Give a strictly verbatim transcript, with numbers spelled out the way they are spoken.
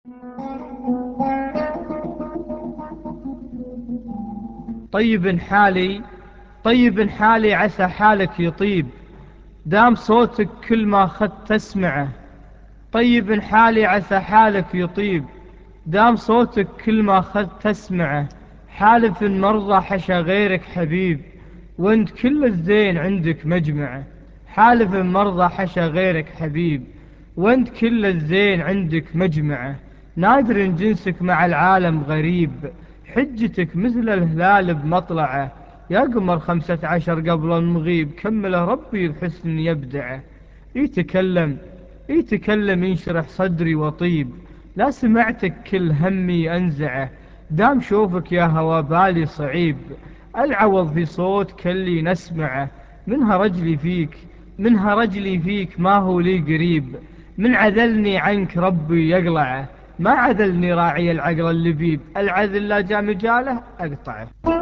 طيب حالي طيب حالي عسى حالك يطيب، دام صوتك كل ما خدت تسمعه. طيب حالي عسى حالك يطيب، دام صوتك كل ما خدت تسمعه. حالف المرضى حشا غيرك حبيب، وانت كل الزين عندك مجمعه. حالف المرضى حشا غيرك حبيب، وانت كل الزين عندك مجمعه. نادر جنسك مع العالم غريب، حجتك مثل الهلال بمطلعه. يا قمر خمسة عشر قبل المغيب، كمله ربي بحسن يبدعه. يتكلم يتكلم ينشرح صدري وطيب، لا سمعتك كل همي أنزعه. دام شوفك يا هوا بالي صعيب، العوض في صوت كلي نسمعه. منها رجلي فيك منها رجلي فيك ما هو لي قريب، من عذلني عنك ربي يقلعه. ما عذلني راعي العقل اللبيب، العذل لا جا مجاله أقطعه.